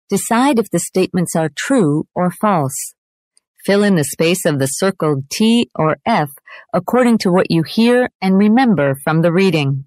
Decide if the statements are true or false. Fill in the space of the circled T or F according to what you hear and remember from the reading.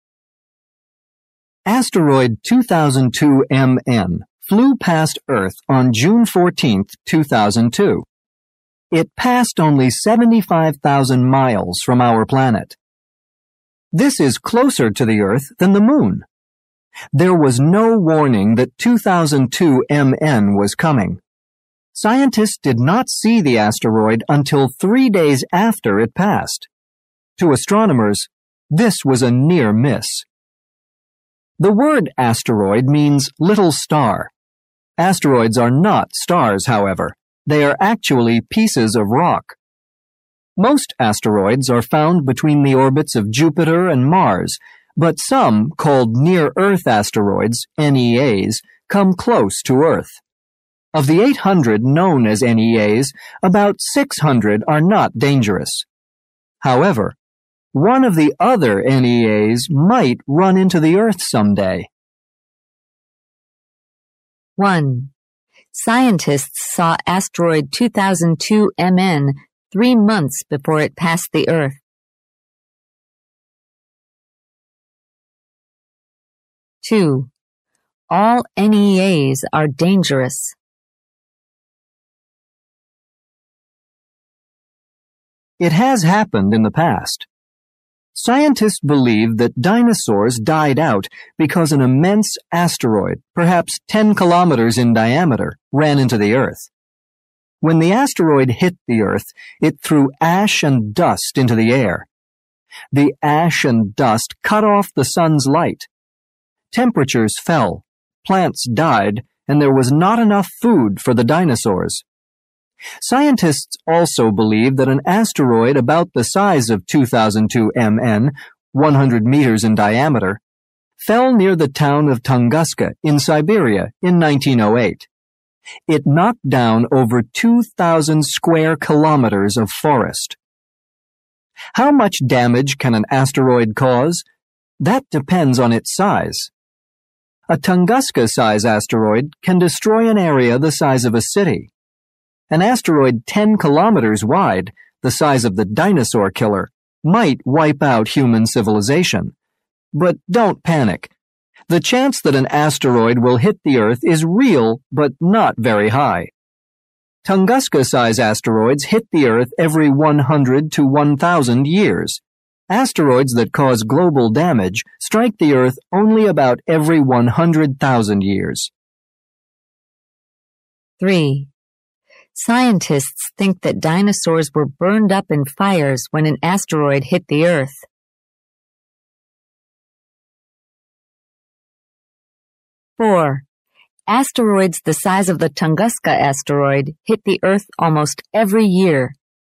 Asteroid 2002 MN flew past Earth on June 14, 2002. It passed only 75,000 miles from our planet. This is closer to the Earth than the Moon. There was no warning that 2002 MN was coming. Scientists did not see the asteroid until 3 days after it passed. To astronomers, this was a near miss. The word asteroid means little star. Asteroids are not stars, however. They are actually pieces of rock. Most asteroids are found between the orbits of Jupiter and Mars, but some, called near-Earth asteroids, NEAs, come close to Earth. Of the 800 known as NEAs, about 600 are not dangerous. However, one of the other NEAs might run into the Earth someday. 1. Scientists saw asteroid 2002 MN 3 months before it passed the Earth. 2. All NEAs are dangerous. It has happened in the past. Scientists believe that dinosaurs died out because an immense asteroid, perhaps 10 kilometers in diameter, ran into the Earth. When the asteroid hit the Earth, it threw ash and dust into the air. The ash and dust cut off the sun's light. Temperatures fell, plants died, and there was not enough food for the dinosaurs. Scientists also believe that an asteroid about the size of 2002 MN, 100 meters in diameter, fell near the town of Tunguska in Siberia in 1908. It knocked down over 2,000 square kilometers of forest. How much damage can an asteroid cause? That depends on its size. A Tunguska-size asteroid can destroy an area the size of a city. An asteroid 10 kilometers wide, the size of the dinosaur killer, might wipe out human civilization. But don't panic. The chance that an asteroid will hit the Earth is real, but not very high. Tunguska-size asteroids hit the Earth every 100 to 1,000 years. Asteroids that cause global damage strike the Earth only about every 100,000 years. 3. Scientists think that dinosaurs were burned up in fires when an asteroid hit the Earth. 4. Asteroids the size of the Tunguska asteroid hit the Earth almost every year.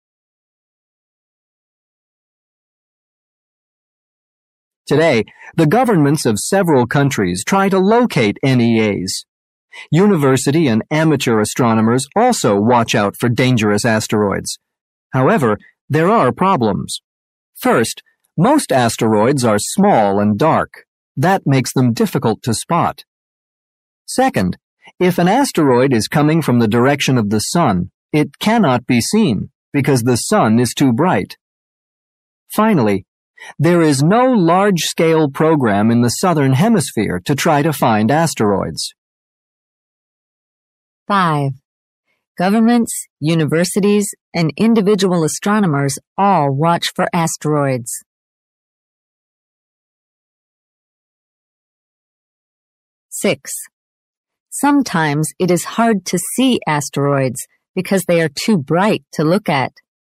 Today, the governments of several countries try to locate NEAs. University and amateur astronomers also watch out for dangerous asteroids. However, there are problems. First, most asteroids are small and dark. That makes them difficult to spot. Second, if an asteroid is coming from the direction of the sun, it cannot be seen because the sun is too bright. Finally, there is no large-scale program in the southern hemisphere to try to find asteroids. 5. Governments, universities, and individual astronomers all watch for asteroids. 6. Sometimes it is hard to see asteroids because they are too bright to look at.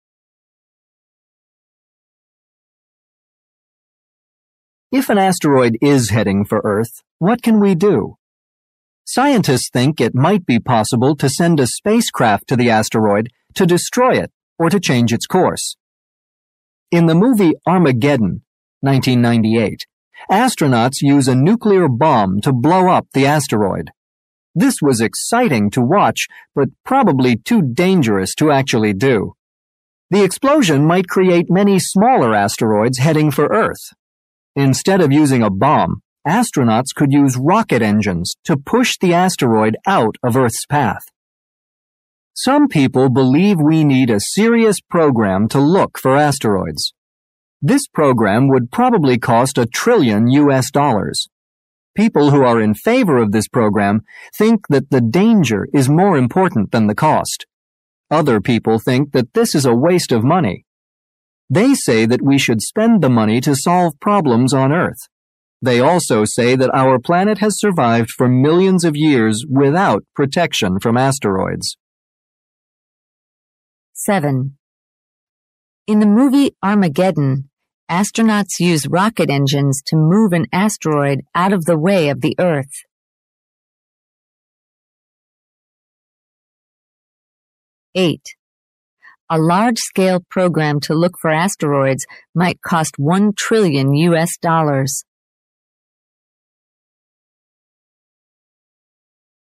If an asteroid is heading for Earth, what can we do? Scientists think it might be possible to send a spacecraft to the asteroid to destroy it or to change its course. In the movie Armageddon, 1998, astronauts use a nuclear bomb to blow up the asteroid. This was exciting to watch, but probably too dangerous to actually do. The explosion might create many smaller asteroids heading for Earth. Instead of using a bomb, astronauts could use rocket engines to push the asteroid out of Earth's path. Some people believe we need a serious program to look for asteroids. This program would probably cost $1 trillion. People who are in favor of this program think that the danger is more important than the cost. Other people think that this is a waste of money. They say that we should spend the money to solve problems on Earth. They also say that our planet has survived for millions of years without protection from asteroids. 7. In the movie Armageddon, astronauts use rocket engines to move an asteroid out of the way of the Earth. 8. A large-scale program to look for asteroids might cost $1 trillion.